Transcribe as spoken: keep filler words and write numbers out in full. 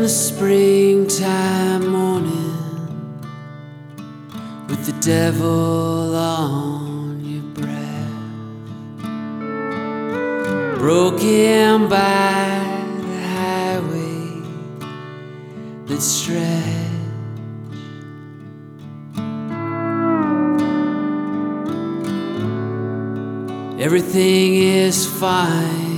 the springtime morning with the devil on your breath, broken by the highway that stretch. Everything is fine.